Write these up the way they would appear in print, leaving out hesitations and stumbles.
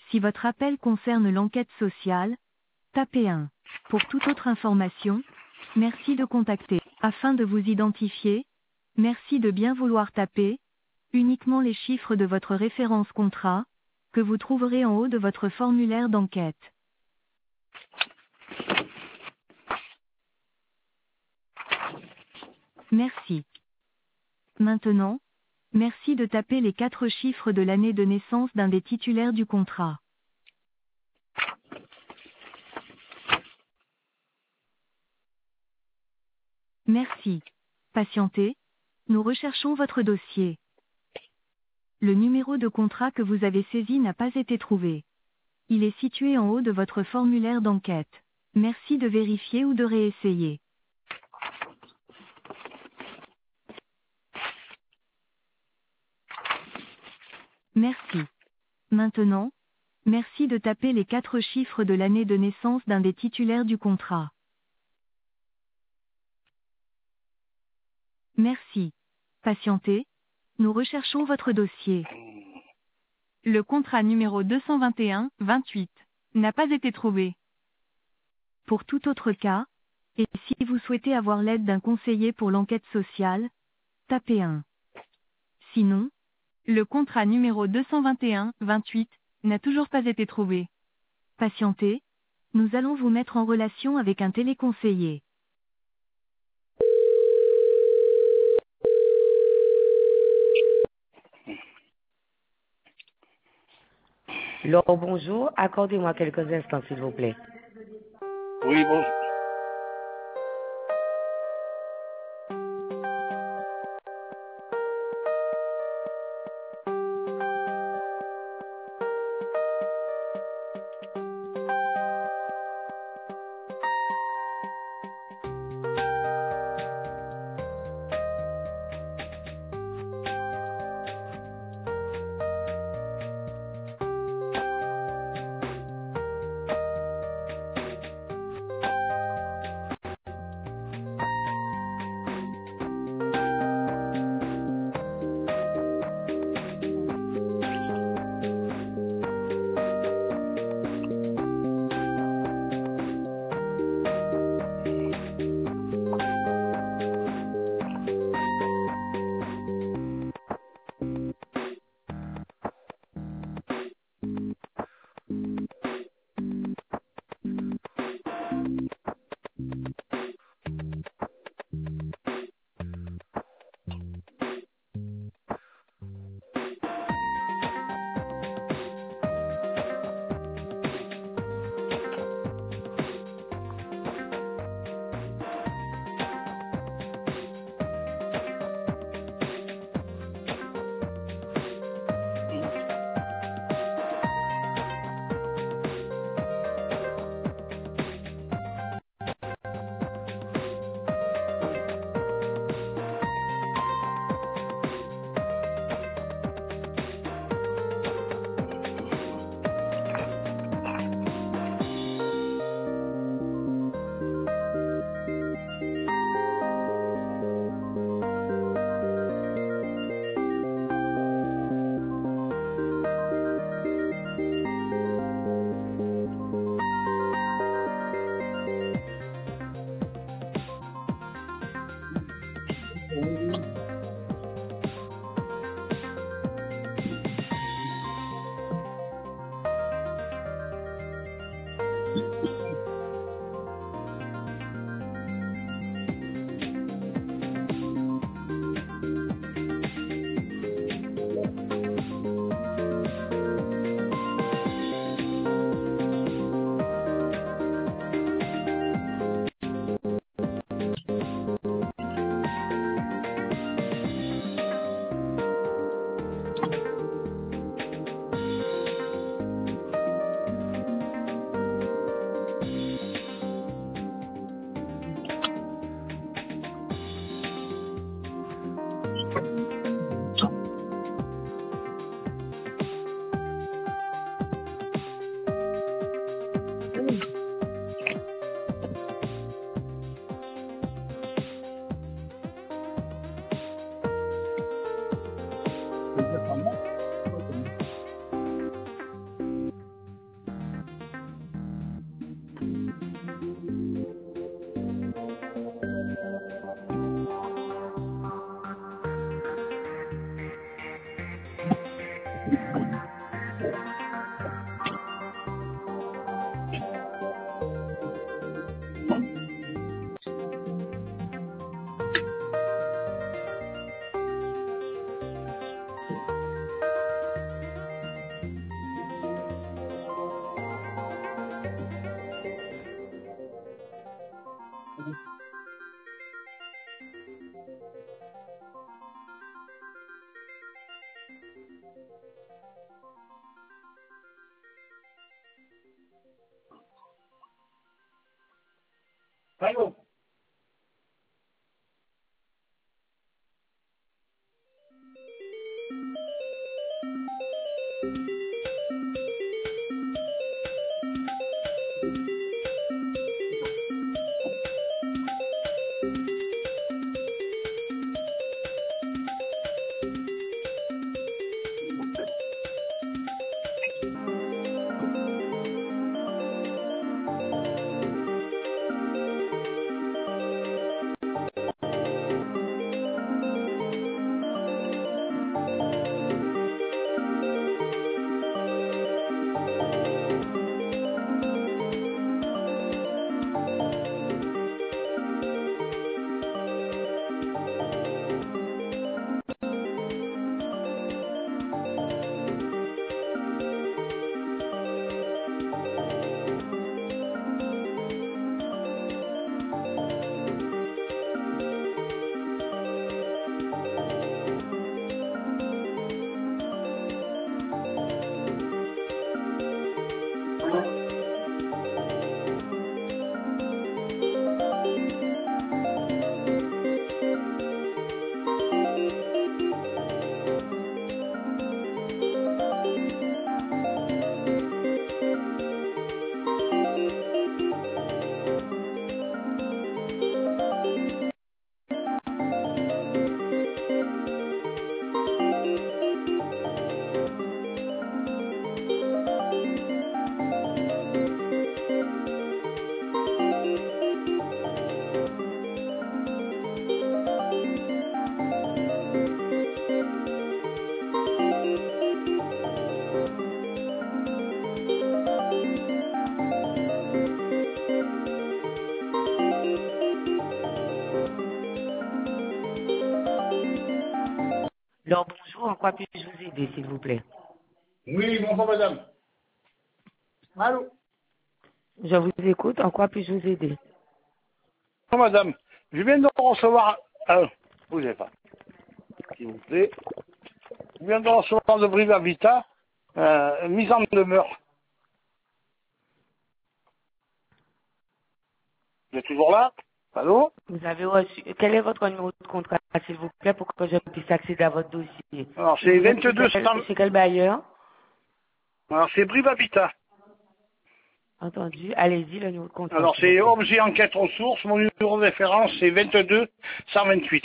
Si votre appel concerne l'enquête sociale, tapez 1. Pour toute autre information, merci de contacter. Afin de vous identifier, merci de bien vouloir taper uniquement les chiffres de votre référence contrat, que vous trouverez en haut de votre formulaire d'enquête. Merci. Maintenant, merci de taper les 4 chiffres de l'année de naissance d'un des titulaires du contrat. Merci. Patientez, nous recherchons votre dossier. Le numéro de contrat que vous avez saisi n'a pas été trouvé. Il est situé en haut de votre formulaire d'enquête. Merci de vérifier ou de réessayer. Merci. Maintenant, merci de taper les 4 chiffres de l'année de naissance d'un des titulaires du contrat. Merci. Patientez, nous recherchons votre dossier. Le contrat numéro 221-28 n'a pas été trouvé. Pour tout autre cas, et si vous souhaitez avoir l'aide d'un conseiller pour l'enquête sociale, tapez 1. Sinon, le contrat numéro 221-28 n'a toujours pas été trouvé. Patientez, nous allons vous mettre en relation avec un téléconseiller. Laure, bonjour. Accordez-moi quelques instants, s'il vous plaît. Oui, bonjour. Allô? Alors, bonjour, en quoi puis-je vous aider, s'il vous plaît? Oui, bonjour madame. Allô? Je vous écoute, en quoi puis-je vous aider? Bonjour madame. Je viens de recevoir... bougez pas, s'il vous plaît. Je viens de recevoir de Brive Habitat, mise en demeure. Vous êtes toujours là? Allô? Vous avez reçu... Quel est votre numéro de contrat, s'il vous plaît, pour que je puisse accéder à votre dossier? Alors Et c'est vous êtes chez 22 quel, chez quel bailleur? Alors c'est Brive Habitat. Entendu. Allez-y, le numéro de contrat, Alors s'il vous c'est plaît. objet enquête ressources. Mon numéro de référence c'est 22 128.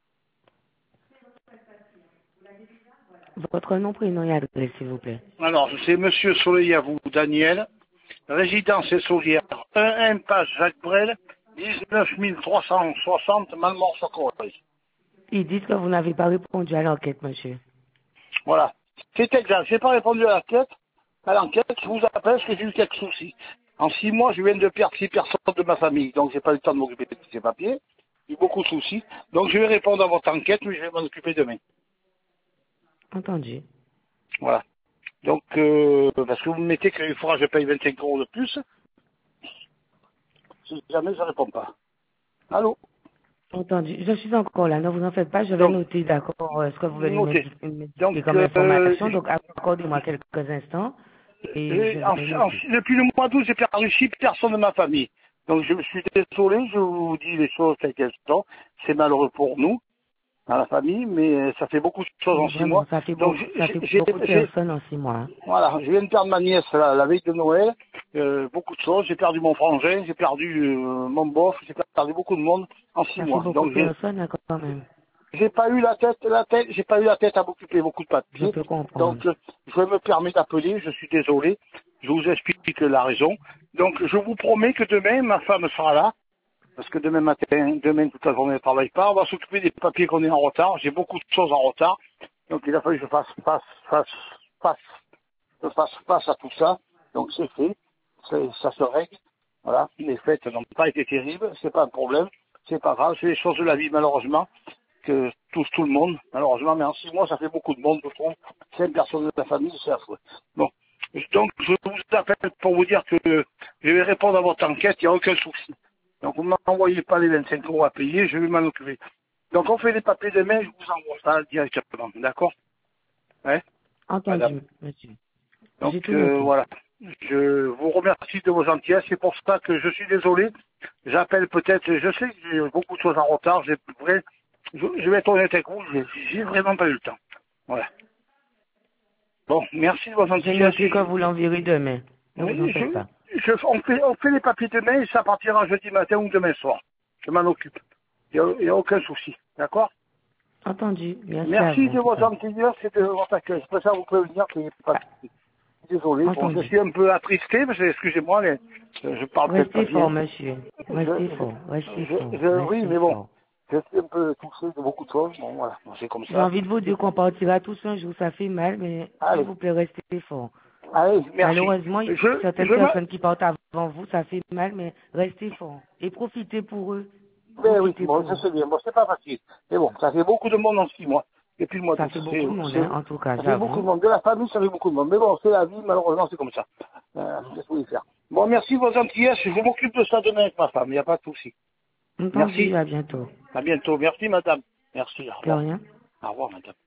Votre nom, prénom et adresse, s'il vous plaît. Alors c'est Monsieur Soleil à vous, Daniel. Résidence et Solière, 1 impasse Jacques Brel, 19 360 Malmort-sur-Corrèze. Ils disent que vous n'avez pas répondu à l'enquête, monsieur. Voilà. C'est exact. J'ai pas répondu à l'enquête. Je vous appelle parce que j'ai eu quelques soucis. En 6 mois, je viens de perdre 6 personnes de ma famille, donc j'ai pas eu le temps de m'occuper de ces papiers. J'ai eu beaucoup de soucis. Donc je vais répondre à votre enquête, mais je vais m'en occuper demain. Entendu. Voilà. Donc, parce que vous me mettez qu'il faudra que je paye 25 € de plus, si jamais je réponds pas. Allô? Entendu. Je suis encore là. Ne vous en faites pas. Je vais Donc, noter, d'accord, ce que vous venez notez. me Donc, dire comme information. Donc, accordez-moi quelques instants et je vais noter. depuis le mois d'août, j'ai perdu 6 personnes de ma famille. Donc je me suis désolé, je vous dis les choses telles qu'elles sont. C'est malheureux pour nous, dans la famille, mais ça fait beaucoup de choses en 6 Vraiment, mois. Donc ça fait beaucoup de personnes en 6 mois. Hein. voilà, je viens de perdre ma nièce la veille de Noël, beaucoup de choses. J'ai perdu mon frangin, j'ai perdu mon bof, j'ai perdu beaucoup de monde en 6 Ça fait mois. beaucoup Donc de personnes hein, quand même. j'ai pas eu j'ai pas eu la tête à m'occuper beaucoup de Je papiers. peux Donc, comprendre. je me permets d'appeler, je suis désolé. Je vous explique la raison. Donc, je vous promets que demain, ma femme sera là. Parce que demain matin, demain toute la journée, elle ne travaille pas. On va s'occuper des papiers qu'on est en retard. J'ai beaucoup de choses en retard. Donc, il a fallu que je fasse face à tout ça. Donc, c'est fait. Ça se règle. Voilà. Les fêtes n'ont pas été terribles. C'est pas un problème. C'est pas grave. C'est les choses de la vie, malheureusement, que touche tout le monde, malheureusement. Mais en 6 mois, ça fait beaucoup de monde, je trouve. 5 personnes de la famille, c'est affreux. Bon. Donc, je vous appelle pour vous dire que je vais répondre à votre enquête. Il n'y a aucun souci. Donc, vous ne m'envoyez pas les 25 € à payer. Je vais m'en occuper. Donc, on fait les papiers demain. Je vous envoie ça directement. D'accord? Ouais, madame. Entendu, monsieur. Donc, J'ai tout noté. voilà. Je vous remercie de vos gentillesses. C'est pour ça que je suis désolé. J'appelle peut-être, je sais que j'ai beaucoup de choses en retard. Je vais être honnête avec vous, j'ai vraiment pas eu le temps. Voilà. Bon, merci de vos J'ai gentillesses. noté que vous l'enverrez demain. Ne vous en Oui, faites pas. on fait les papiers demain et ça partira jeudi matin ou demain soir. Je m'en occupe. Il n'y a aucun souci. D'accord? Entendu. Merci à Merci vous. de votre gentillesse et de votre accueil. Je préfère vous prévenir qu'il n'y a pas de souci. Désolé. Bon, je Entendu. suis un peu attristé, parce que, excusez-moi, mais je parle peut-être pas Restez fort, bien. monsieur. Restez fort. Restez fort. Oui, Restez mais bon, fort. je suis un peu touché de beaucoup de choses. Bon, voilà, bon, c'est comme J'ai ça. envie de vous dire qu'on partira tous un jour, ça fait mal, mais s'il Allez, vous plaît, restez fort. allez, merci. Malheureusement, il y a certaines Je personnes qui partent avant vous, ça fait mal, mais restez fort. Et profitez pour eux. mais oui, Profitez bon, pour je eux. sais bien, bon, c'est pas facile. Mais bon, ça fait beaucoup de monde en 6 mois. Et puis le mois Ça d'août, fait beaucoup de monde, hein, en tout cas, ça fait beaucoup j'avoue. de monde. De la famille, ça fait beaucoup de monde. Mais bon, c'est la vie, malheureusement, c'est comme ça. Qu'est-ce que vous voulez faire? Bon, merci de vos gentillesses. Je m'occupe de ça demain avec ma femme. Il n'y a pas de souci. Entendu, Merci. à bientôt. À bientôt. Merci, madame. Merci. Au De revoir. rien. Au revoir, madame.